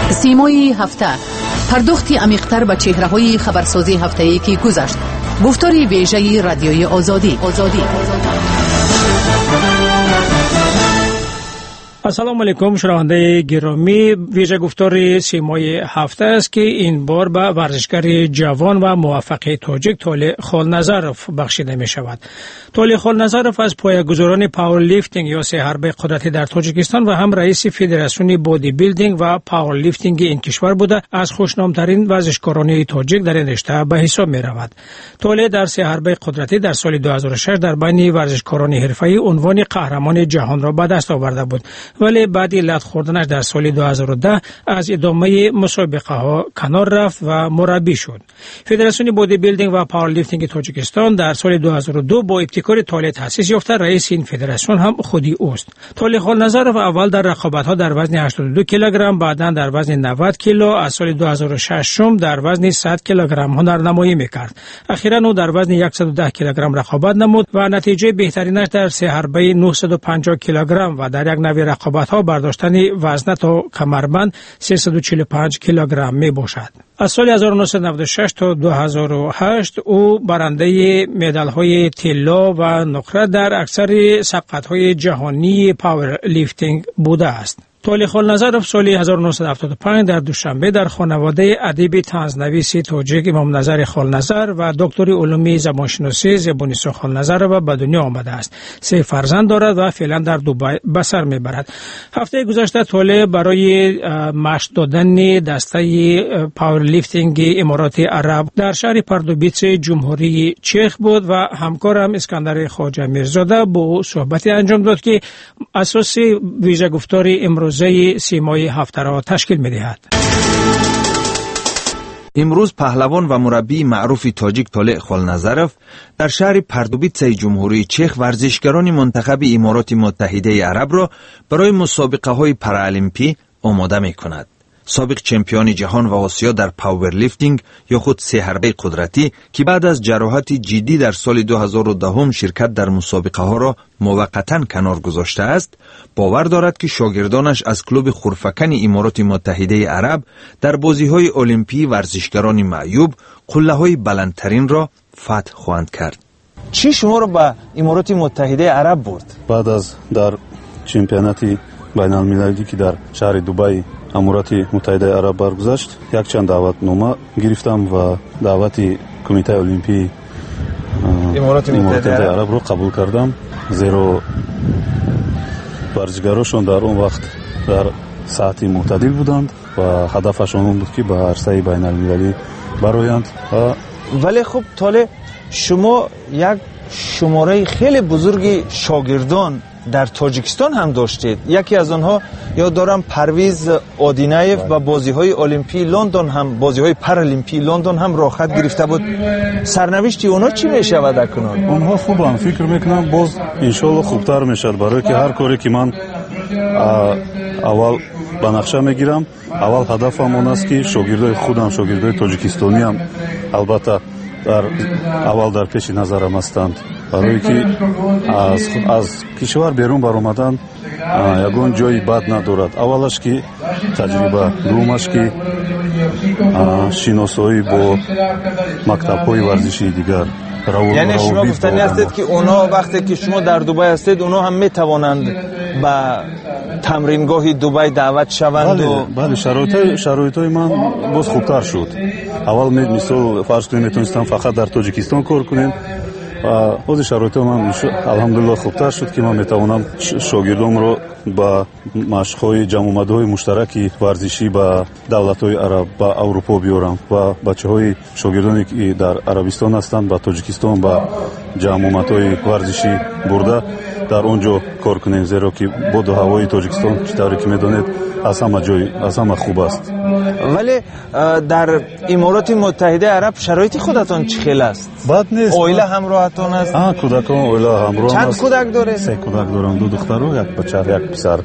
سیمای هفته، پرداختی عمیق‌تر به چهره‌های خبرسازی هفته‌ای که گذشت. گفتاری ویژه رادیوی آزادی. السلام علیکم شنونده گرامی، ویژه گفتار سیمای هفته است که این بار به ورزشکار جوان و موفق تاجیک طالع خالنظرف بخشیده می شود. طالع خالنظرف از پایه‌گذاران پاور لیفتینگ یا سه حربه قدرتی در تاجیکستان و هم رئیس فدراسیون بادی بیلدینگ و پاور لیفتینگ این کشور بوده از خوشنامترین ورزشکاران تاجیک در این رشته به حساب می رود. طالع در سه حربه قدرتی در سال 2006 در بین ورزشکاران حرفه‌ای عنوان قهرمان جهان را به دست آورده بود، ولی بعد لت خوردنش در سال 2010 از ادامه مسابقه ها کنار رفت و مربی شد. فدراسیون بادی بیلدینگ و پاور لیفتینگ تاجیکستان در سال 2002 با ابتکار طالع تأسیس یافته. رئیس این فدراسیون هم خودی اوست. طالع خالنظرف اول در رقابت ها در وزن 82 کیلوگرم، بعدا در وزن 90 کیلو، از سال 2006 در وزن 100 کیلوگرم هنرنمایی میکرد. اخیراً او در وزن 110 کیلوگرم رقابت نمود و نتیجه بهترینش در سه حربه 950 کیلوگرم و در یک نوع رقابت ها برداشتن وزن تا کمربند 345 کیلوگرم می باشد. از سال 1996 تا 2008 او برنده مدال های طلا و نقره در اکثر سبقت های جهانی پاور لیفتینگ بوده است. طالع خالنظرف سال 1975 در دوشنبه در خانواده ادیب طنزنویس تاجیک امام نظر خالنظر و دکتر علوم زبانشناسی زبونیسا خالنظرف به دنیا آمده است. 3 فرزند دارد و فعلا در دبی به سر میبرد. هفته گذشته طالع برای مشق دادن دسته پاور لیفتینگ امارات عرب در شهر پاردوبیچ جمهوری چک بود و همکارم اسکندر خواجه میرزاده با او صحبتی انجام داد که اساس ویژه گفتار امروز سیمای هفته را تشکیل می دهد. امروز پهلوان و مربی معروف تاجیک طالع خالنظرف در شهر پاردوبیچ جمهوری چک ورزشکاران منتخب امارات متحده عرب را برای مسابقه های پارالمپی آماده می کند. سابق چمپیون جهان و آسیا در پاور لیفتینگ یا خود سه حربه قدرتی که بعد از جراحت جدی در سال 2010 شرکت در مسابقه ها را موقتا کنار گذاشته است، باور دارد که شاگردانش از کلوب خرفکن امارات متحده عرب در بازی های المپی ورزشکاران معیوب قله های بلندترین را فتح خواهند کرد. چی شما را به امارات متحده عرب برد؟ بعد از در چمپیونات بین المللی که در شهر دبی امارات متحده عرب برگذشت، یک چند دعوتنامه گرفتم و دعوت کمیته المپی امارات متحده عرب رو قبول کردم، زیرا ورزشکاراشون در اون وقت در ساعت معتدل بودند و هدفشون اون بود که به عرصه بین المللی برآیند. ولی خب طالع شما یک شماره خیلی بزرگی شاگردان در تاجیکستان هم داشتید. یکی از آنها یاد دارم پرویز آدینایف و بازی‌های المپی لندن هم بازی‌های پارالمپی لندن هم راحت گرفته بود. سرنوشت اونا چی میشود اکنون؟ اونها خوبن، فکر میکنم باز انشالله خوبتر میشد، برای که هر کاری که من اول به نقشه میگیرم، اول هدفم اون است که شاگردای خودم، شاگردای تاجیکستانی هم البته در اول در پیش نظرم هستند، برای که از کشور بیرون برآمدن یگان جایی بد ندارد. اولش که تجربه، دومش که شناسایی با مکتب‌های ورزشی دیگر. یعنی شما گفتنی هستید که اونا وقتی که شما در دبی هستید اونا هم میتوانند به تمرینگاه دبی دعوت شوند؟ بله شرایطای من باز خوبتر شد. اول مثال فرض کنید میتونستم فقط در تاجیکستان کار کنیم و باز شرایط من الحمدلله خوبتر شد که من میتوانم شاگردام رو با مشق‌های جمع‌آمدهای مشترک ورزشی با دولت‌های عرب با اروپا بیارم و بچه‌های شاگردانی که در عربستان هستند با تاجیکستان با جمع‌آمدهای ورزشی برده در اونجا کار کنیم، زیرا که بود و هوای تاجیکستان چطوری که میدونید از همه جای از همه خوب است. ولی در امارات متحده عرب شرایط خودتان چه خیلی است؟ بد نیست. اویله همراهتان است؟ کودکان اویله همراه است. چند کودک داره؟ 3 کودک دارم، 2 دختر و 1 بچه، 1 پسر.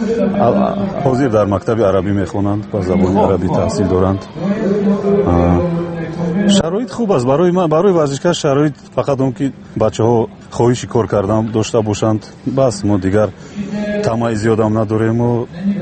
حاضر در مکتب عربی میخوانند و زبان عربی تحصیل دارند. шароит хуб аст барои варзишкаш. шароит фақат он ки бачаҳо хоҳиши кор кардан дошта бошанд, бас мо дигар тамаи зиёдам надорему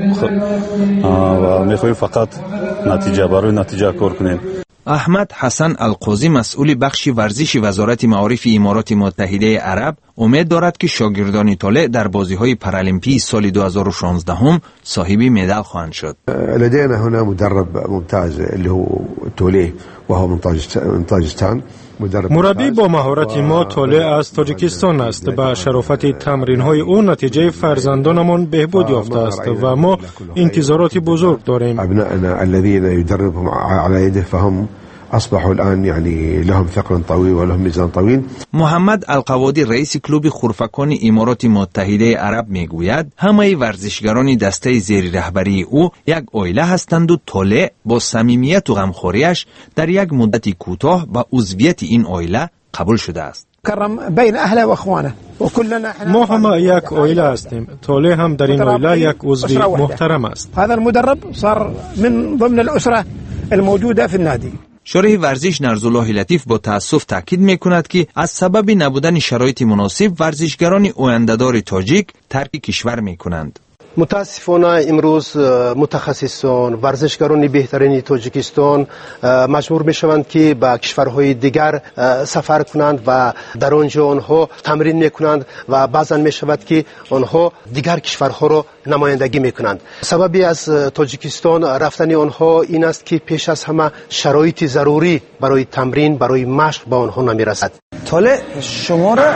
ва мехоҳем фақат натиҷа, барои натиҷа кор кунем. احمد حسن القوزی مسئول بخش ورزش وزارت معارف امارات متحده عرب امید دارد که شاگردان طالع در بازی‌های پارالمپی سال 2016 صاحب مدال خواهند شد. لدينا هنا مدرب ممتاز اللي هو توليه وهو من طاجستان. مربی با مهارت ما طالع از تاجیکستان است. با شرافت تمرین‌های او نتیجه فرزندانمان بهبود یافته است و ما انتظارات بزرگ داریم. ابنائنا الذين يدربهم على يده فهم اصبحوا الان يعني لهم ثقل طويل ولهم میزان طويل. محمد القوادی رئیس کلوب خرفکان امارات متحده عرب میگوید همه ورزشگران دسته زیر رهبری او یک عائله هستند و طالع با صمیمیت و غمخوریش در یک مدت کوتاه با عضویت این عائله قبول شده است. بین اهله و اخوانه و كلنا ما همه یک عائله هستیم. طالع هم در این عائله یک عضو محترم است. هذا المدرب صار من ضمن الاسره الموجوده في النادي. شارح ورزش نرزالله لطیف با تأسف تاکید میکند که از سبب نبودن شرایط مناسب ورزشگران آینده‌دار تاجیک ترک کشور میکنند. متاسفانه امروز متخصصان ورزشگران بهترین تاجیکستان مجبور میشوند که به کشورهای دیگر سفر کنند و در آنجا آنها تمرین میکنند و بعضا میشود که آنها دیگر کشورها را نمایندگی میکنند. سببی از تاجیکستان رفتن آنها این است که پیش از همه شرایط ضروری برای تمرین برای مشق به آنها نمیرسد. طالع شما را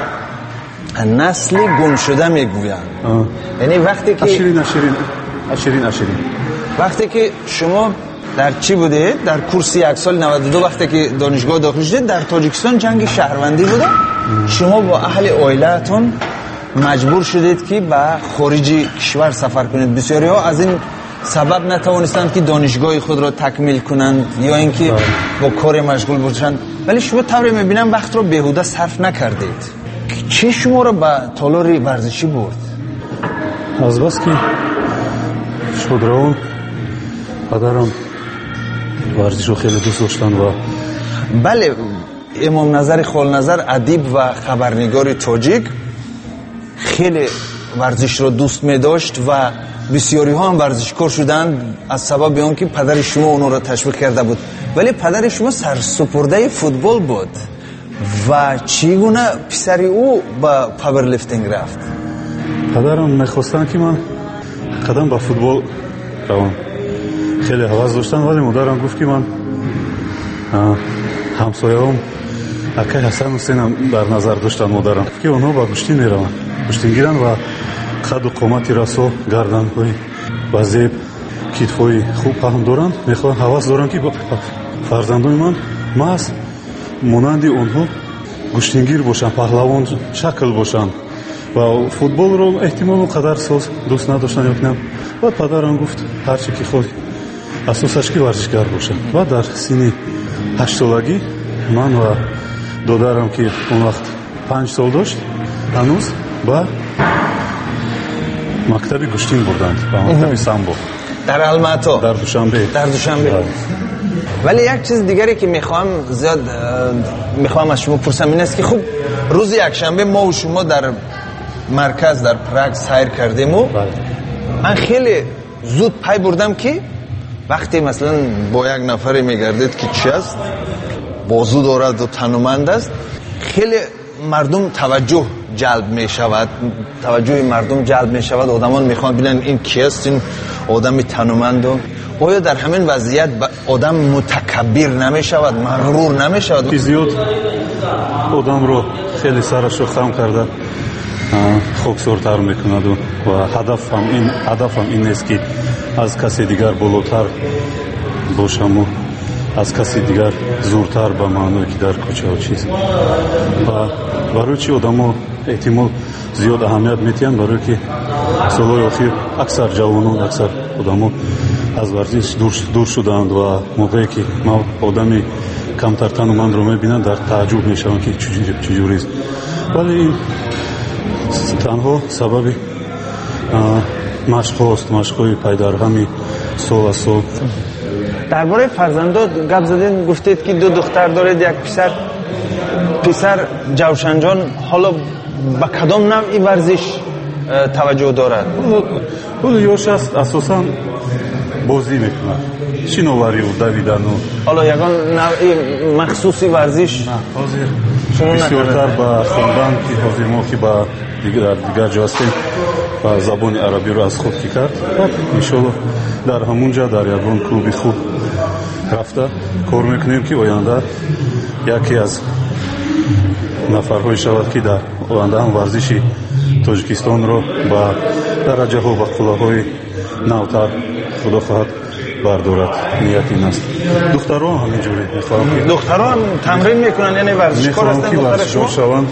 نسل گم شده میگویند. یعنی وقتی که اشرین وقتی که شما در چی بوده؟ در کورس یک سال 92 وقتی که دانشگاه داخل شدید در تاجیکستان جنگ شهروندی بوده. شما با اهل عائله‌تون مجبور شدید که به خارج کشور سفر کنید. بسیاری ها از این سبب نتوانستند که دانشگاه خود را تکمیل کنند یا اینکه با کار مشغول باشند، ولی شما طوری میبینم وقت را بیهوده صرف نکردید. چی شما را به تالار ورزشی برد؟ از بس که شادروان پدرم ورزش رو خیلی دوست داشتن و بله، امام نظر خالنظر ادیب و خبرنگار تاجیک خیلی ورزش رو دوست می داشت و بسیاری ها هم ورزشکار شدند از سبب اون که پدر شما اونو را تشویق کرده بود. ولی پدر شما سرسپرده فوتبال بود و چگونه پسری او با پاورلیفتینگ رفت؟ پدرم میخواستن که من قدم با فوتبال روم. خیلی حواس داشتن، ولی مادرم گفت که من همسایه‌ام اکای حسن حسینم در نظر داشتن. مادرم که اونها با گشتین میروند، گشتین گیرن و قد و قامتی راسو گردن‌های و زیب کتف‌های خوب پهن دارند. میخوان حواس دارن که با فرزندان من محض مانند اونها گشتینگیر باشن، پهلوان شکل باشن و فوتبال رو احتمال اونقدر ساز دوست نداشتن یکنم. و پدرم گفت هرچی که خود اساسش که ورزشگر باشن. و در سن 8 سالگی من و دادرم که اون وقت 5 سال داشت هنوز با مکتب گشتین بردند، با مکتب سامبو در الماتا، در دوشنبه. ولی یک چیز دیگری که میخوام از شما پرسم این است که خب روز یکشنبه ما و شما در مرکز در پراگ سیر کردیم و من خیلی زود پی بردم که وقتی مثلا با یک نفری میگردید که چی است، بازو دارد و تنومند است، خیلی مردم توجه جلب میشود، توجه مردم جلب میشود، آدمان میخوان ببینن این کی است، این آدم تنومند. آیا در همین وضعیت آدم متکبر نمیشود، مغرور نمیشود؟ زیاد آدم رو خیلی سرش رو خم کرده خاکسارتر میکند و هدفم این است که از کسی دیگر بالاتر باشم و از کسی دیگر زورتر به معنی که در کوچه ها چیز. و برای چی آدم ها احتمال زیاد اهمیت میتین؟ برای که سالهای آخر اکثر جوانان، اکثر آدم ها از ورزش دور شدند و موقعی که ما آدمی کمتر تنومند رو میبینند در تعجب میشوند که چجوری است. ولی این تنها سبب مشق هاست، مشق‌های پای در همی سال از سال درباره فرزندات گپ زدین، گفتید که 2 دختر دارید، 1 پسر جوشنجان حالا با کدام نوع ورزش توجه دارد؟ خود یوش است اساساً بازی میکنه، شناوری و دویدن. حالا یگان نوع مخصوصی ورزش حاضر بسیارتر با خوندن که حاضر ما که با دیگر جا هستیم و زبان عربی رو از خود که کرد، انشالله در همونجا در یگان کلوب خود رفته کار میکنیم که آینده یکی از نفرهای شود که در آینده هم ورزشی تاجیکستان رو با درجه ها و قلعه‌های نوتر خدا خواهد بردارد. نیت این است. دختران همینجوری میخواهم که دختران تمرین میکنن، یعنی ورزشکار هستن دختر شما؟ شوند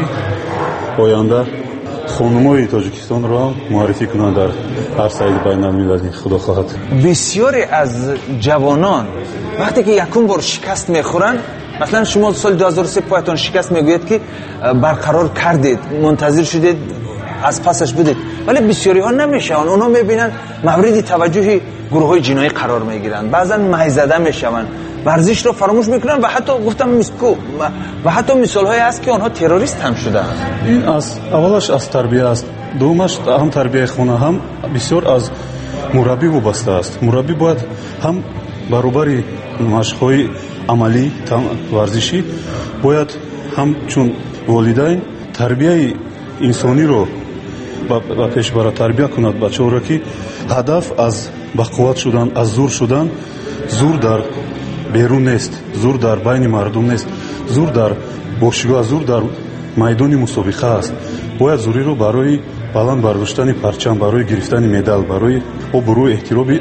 که آینده خانم‌های تاجیکستان را معرفی کنند در هر ساید بین المللی خدا خواهد. بسیاری از جوانان وقتی که یکم بار شکست میخورن، مثلا شما سال 2003 پایتون شکست میگوید که برقرار کردید، منتظر شدید از پسش بدید، ولی بسیاری ها نمیشون. اونا میبینن مورد توجه گروه های جنایی قرار میگیرن، بعضا مهیزده میشون، ورزش رو فراموش میکنن و حتی گفتم مسکو و حتی مثال های هست که آنها تروریست هم شدن. این از اولش از تربیه است، دومش هم تربیه خونه، هم بسیار از مربی وابسته است. مربی باید هم برابر مشق‌های عملی ورزشی باید هم چون والدین تربیه انسانی رو با پیش برای تربیه کند بچه‌ها را که هدف از بقوت شدن، از زور شدن، زور در بیرون نیست، زور در بین مردم نیست، زور در باشگاه، زور در میدان مسابقه است. باید زوری رو برای بلند برداشتن پرچم، برای گرفتن مدال، برای برای احترام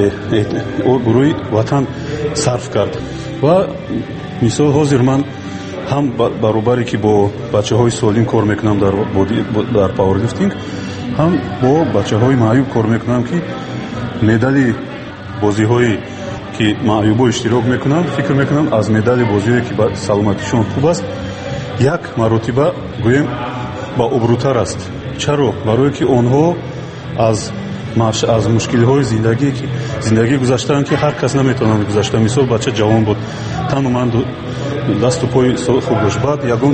برای وطن صرف کرد. و مثال حاضر من هم برابری که با بچه‌های سالم کار میکنم در پاورلیفتینگ، هم با بچه‌های معیوب کار میکنم که مدال بازی‌هایی که معیوبا اشتراک میکنن، فکر میکنم از مدال بازی‌هایی که با سلامتیشون خوب است یک مرتبه گویم با ابروتر است. چرا؟ برای که آنها از مشکل‌های زندگی گذاشتن که هر کس نمیتونه گذاشته. مثال بچه جوان بود، تنومند دست و پای خوب داشت، بعد یگون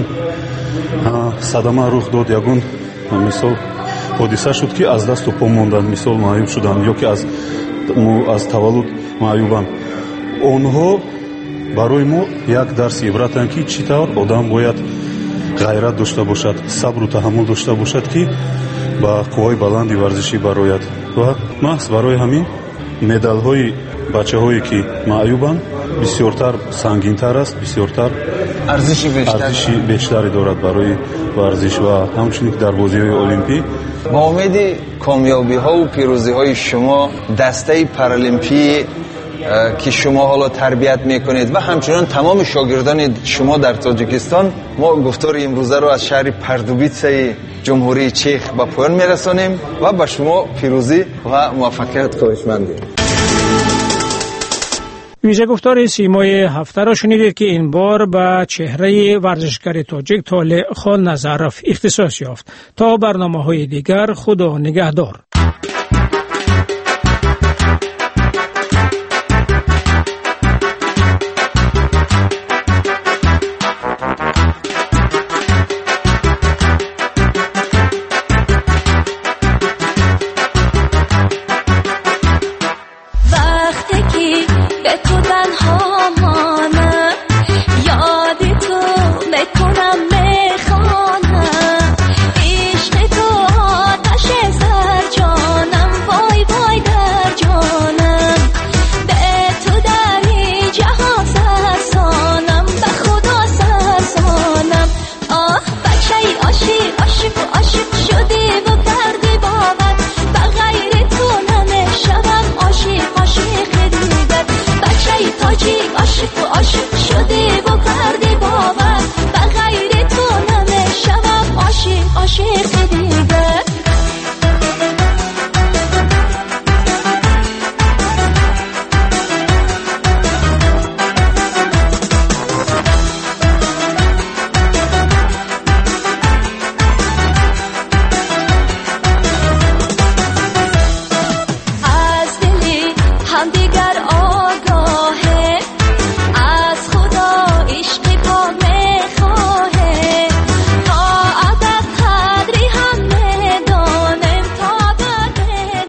صدمه رخ داد، یگون مثال حادثه شد که از دست و پا موندن، مثال معیوب شدن یا که از تولد معیوبن. آنها برای ما یک درس عبرتند که چطور آدم باید غیرت داشته باشد، صبر و تحمل داشته باشد که با قوای بلندی ورزشی برآید. و محض برای همین مدال های بچه هایی که معیوبند بسیارتر سنگین‌تر است، بسیارتر ارزشی بیشتری دارد برای ورزش و همچنین در بازی‌های المپیک. با امید کامیابی ها و پیروزی های شما دسته پارالمپی که شما حالا تربیت میکنید و همچنین تمام شاگردان شما در تاجیکستان، ما گفتار امروزه رو از شهر پاردوبیتسه جمهوری چک به پایان میرسانیم و به شما پیروزی و موفقیت خواهشمندیم. ویژه گفتار سیمای هفته را شنیدید که این بار به چهره ورزشکار تاجیک طالع خان نظرف اختصاص یافت. تا برنامه‌های دیگر خدا نگهدار.